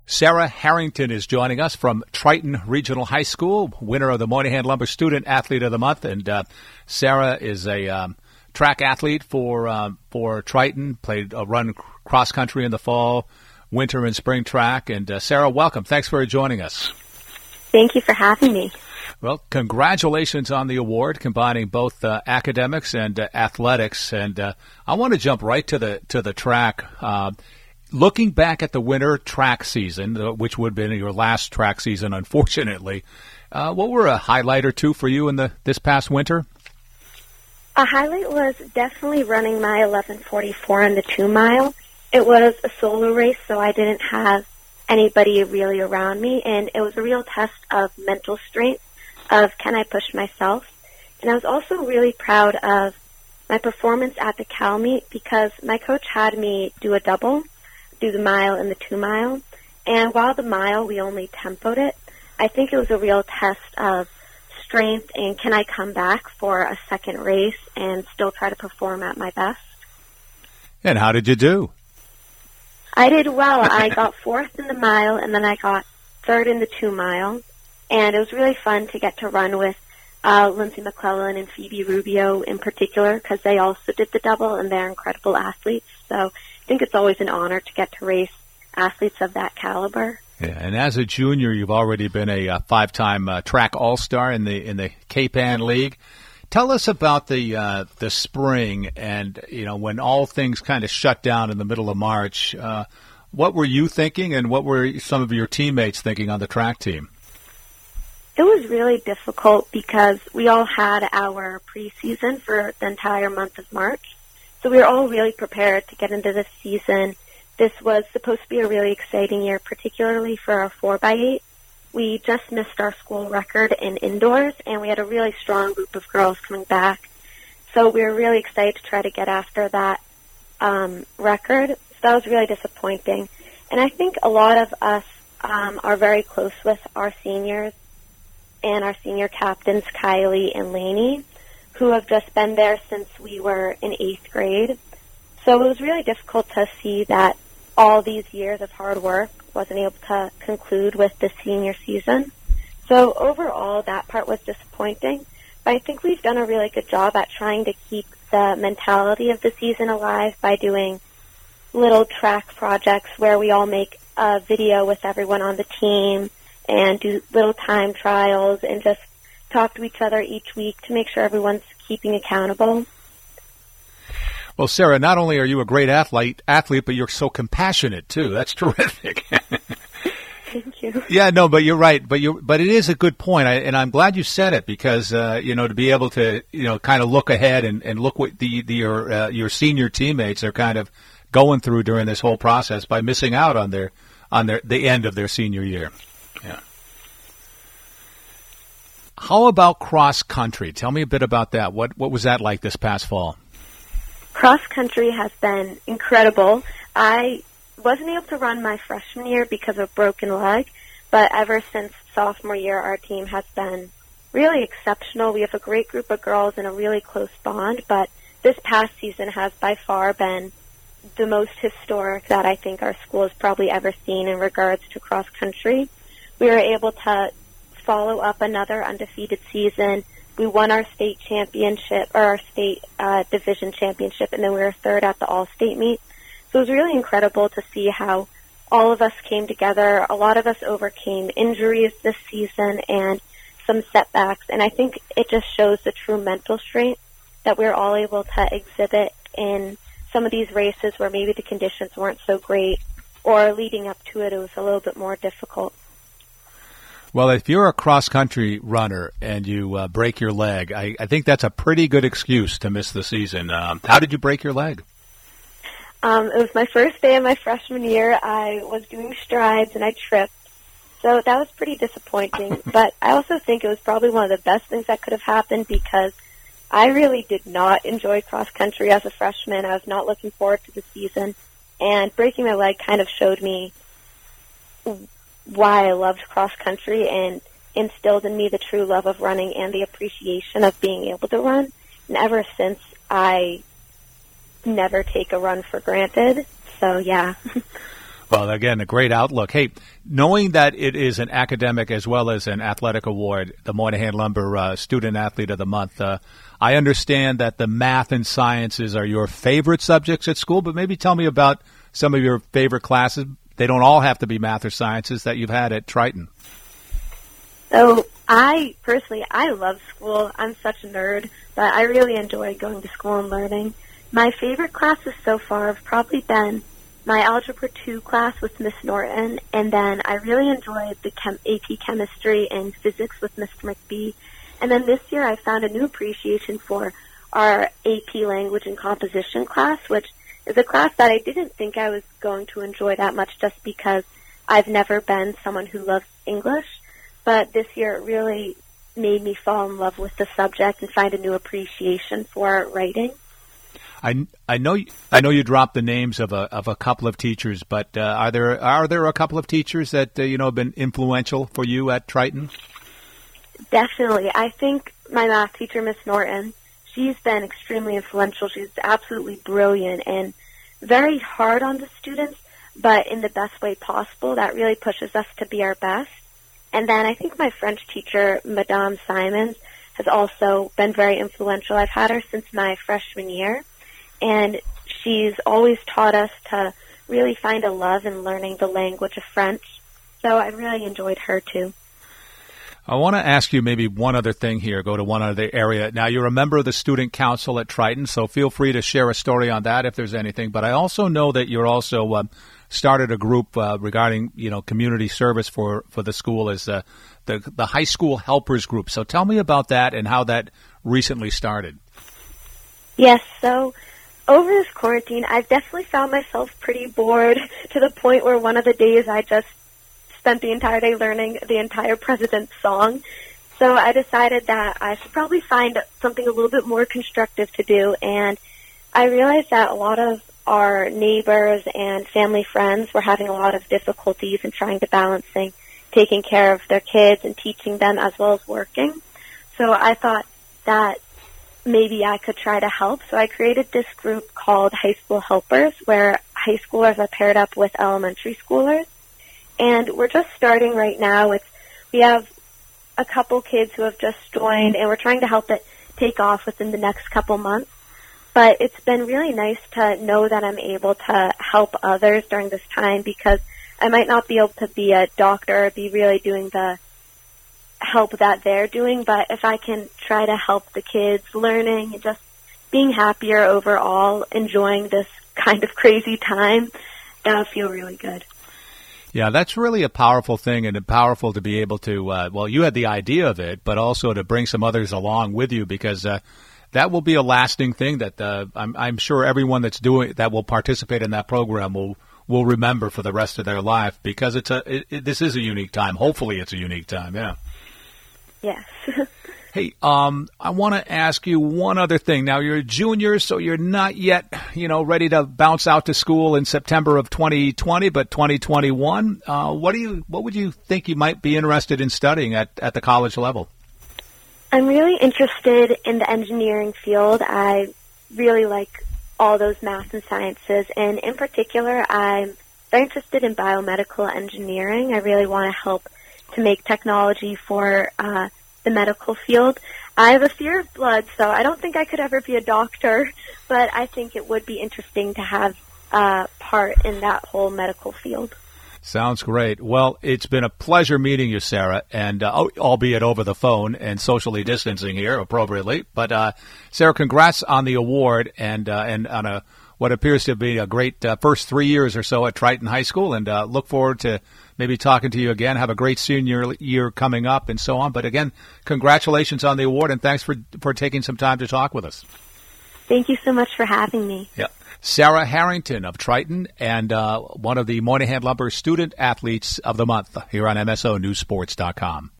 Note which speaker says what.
Speaker 1: Sarah Harrington is joining us from Triton Regional High School, winner of the Moynihan Lumber Student Athlete of the Month. And Sarah is a track athlete for Triton, played a run cross country in the fall, winter and spring track. And Sarah, welcome. Thanks for joining us.
Speaker 2: Thank you for having me.
Speaker 1: Well, congratulations on the award, combining both academics and athletics. And I want to jump right to the track. Looking back at the winter track season, which would have been your last track season, unfortunately, what were a highlight or two for you in this past winter?
Speaker 2: A highlight was definitely running my 11:44 in the 2 mile. It was a solo race, so I didn't have anybody really around me, and it was a real test of mental strength, of can I push myself. And I was also really proud of my performance at the Cal meet because my coach had me do a double, do the mile and the 2 mile. And while the mile, we only tempoed it, I think it was a real test of strength and can I come back for a second race and still try to perform at my best.
Speaker 1: And how did you do?
Speaker 2: I did well. I got 4th in the mile and then I got 3rd in the 2 mile. And it was really fun to get to run with Lindsay McClellan and Phoebe Rubio in particular because they also did the double and they're incredible athletes. So I think it's always an honor to get to race athletes of that caliber.
Speaker 1: Yeah, and as a junior, you've already been a 5-time track all-star in the Cape Ann League. Tell us about the spring and when all things kind of shut down in the middle of March. What were you thinking, and what were some of your teammates thinking on the track team?
Speaker 2: It was really difficult because we all had our preseason for the entire month of March. So we were all really prepared to get into this season. This was supposed to be a really exciting year, particularly for our 4x8. We just missed our school record in indoors, and we had a really strong group of girls coming back. So we were really excited to try to get after that record. So that was really disappointing. And I think a lot of us are very close with our seniors and our senior captains, Kylie and Lainey, who have just been there since we were in 8th grade. So it was really difficult to see that all these years of hard work wasn't able to conclude with the senior season. So overall, that part was disappointing. But I think we've done a really good job at trying to keep the mentality of the season alive by doing little track projects where we all make a video with everyone on the team and do little time trials and just talk to each other each week to make sure everyone's keeping accountable.
Speaker 1: Well, Sarah, not only are you a great athlete, but you're so compassionate too. That's terrific.
Speaker 2: Thank you.
Speaker 1: Yeah, no, but you're right. But it is a good point, and I'm glad you said it because to be able to kind of look ahead and look what your senior teammates are kind of going through during this whole process by missing out on the end of their senior year. Yeah. How about cross country? Tell me a bit about that. What was that like this past fall?
Speaker 2: Cross country has been incredible. I wasn't able to run my freshman year because of a broken leg, but ever since sophomore year, our team has been really exceptional. We have a great group of girls and a really close bond, but this past season has by far been the most historic that I think our school has probably ever seen in regards to cross country. We were able to follow up another undefeated season. We won our state championship, or our state division championship, and then we were 3rd at the all-state meet. So it was really incredible to see how all of us came together. A lot of us overcame injuries this season and some setbacks, and I think it just shows the true mental strength that we're all able to exhibit in some of these races where maybe the conditions weren't so great, or leading up to it, it was a little bit more difficult.
Speaker 1: Well, if you're a cross-country runner and you break your leg, I think that's a pretty good excuse to miss the season. How did you break your leg?
Speaker 2: It was my first day of my freshman year. I was doing strides and I tripped. So that was pretty disappointing. But I also think it was probably one of the best things that could have happened because I really did not enjoy cross-country as a freshman. I was not looking forward to the season. And breaking my leg kind of showed me why I loved cross-country and instilled in me the true love of running and the appreciation of being able to run. And ever since, I never take a run for granted. So, yeah.
Speaker 1: Well, again, a great outlook. Hey, knowing that it is an academic as well as an athletic award, the Moynihan Lumber Student Athlete of the Month, I understand that the math and sciences are your favorite subjects at school, but maybe tell me about some of your favorite classes. They don't all have to be math or sciences that you've had at Triton.
Speaker 2: So I love school. I'm such a nerd, but I really enjoy going to school and learning. My favorite classes so far have probably been my Algebra 2 class with Miss Norton, and then I really enjoyed the AP Chemistry and Physics with Mr. McBee. And then this year I found a new appreciation for our AP Language and Composition class, which is a class that I didn't think I was going to enjoy that much just because I've never been someone who loves English. But this year it really made me fall in love with the subject and find a new appreciation for writing.
Speaker 1: I know you dropped the names of a couple of teachers, but are there a couple of teachers that have been influential for you at Triton?
Speaker 2: Definitely. I think my math teacher, Miss Norton, she's been extremely influential. She's absolutely brilliant and very hard on the students, but in the best way possible. That really pushes us to be our best. And then I think my French teacher, Madame Simons, has also been very influential. I've had her since my freshman year, and she's always taught us to really find a love in learning the language of French. So I really enjoyed her too.
Speaker 1: I want to ask you maybe one other thing here, go to one other area. Now, you're a member of the Student Council at Triton, so feel free to share a story on that if there's anything. But I also know that you're also started a group regarding, community service for the school as the High School Helpers Group. So tell me about that and how that recently started.
Speaker 2: Yes, so over this quarantine, I've definitely found myself pretty bored to the point where one of the days I just spent the entire day learning the entire President's song. So I decided that I should probably find something a little bit more constructive to do, and I realized that a lot of our neighbors and family friends were having a lot of difficulties in trying to balancing taking care of their kids and teaching them as well as working. So I thought that maybe I could try to help. So I created this group called High School Helpers, where high schoolers are paired up with elementary schoolers. And we're just starting right now. We have a couple kids who have just joined, and we're trying to help it take off within the next couple months. But it's been really nice to know that I'm able to help others during this time, because I might not be able to be a doctor or be really doing the help that they're doing, but if I can try to help the kids learning and just being happier overall, enjoying this kind of crazy time, that'll feel really good.
Speaker 1: Yeah, that's really a powerful thing, and powerful to be able to, you had the idea of it, but also to bring some others along with you, because that will be a lasting thing that I'm sure everyone that will participate in that program will remember for the rest of their life, because this is a unique time. Hopefully it's a unique time, yeah.
Speaker 2: Yes.
Speaker 1: Hey, I want to ask you one other thing. Now, you're a junior, so you're not yet, ready to bounce out to school in September of 2020, but 2021. What would you think you might be interested in studying at the college level?
Speaker 2: I'm really interested in the engineering field. I really like all those math and sciences, and in particular, I'm very interested in biomedical engineering. I really want to help to make technology for the medical field. I have a fear of blood, so I don't think I could ever be a doctor, but I think it would be interesting to have part in that whole medical field.
Speaker 1: Sounds great. Well, it's been a pleasure meeting you, Sarah, and albeit over the phone and socially distancing here appropriately. But Sarah, congrats on the award and on what appears to be a great first 3 years or so at Triton High School, and look forward to maybe talking to you again. Have a great senior year coming up and so on. But again, congratulations on the award, and thanks for taking some time to talk with us.
Speaker 2: Thank you so much for having me.
Speaker 1: Yeah. Sarah Harrington of Triton, and one of the Moynihan Lumber Student Athletes of the Month here on MSONewsports.com.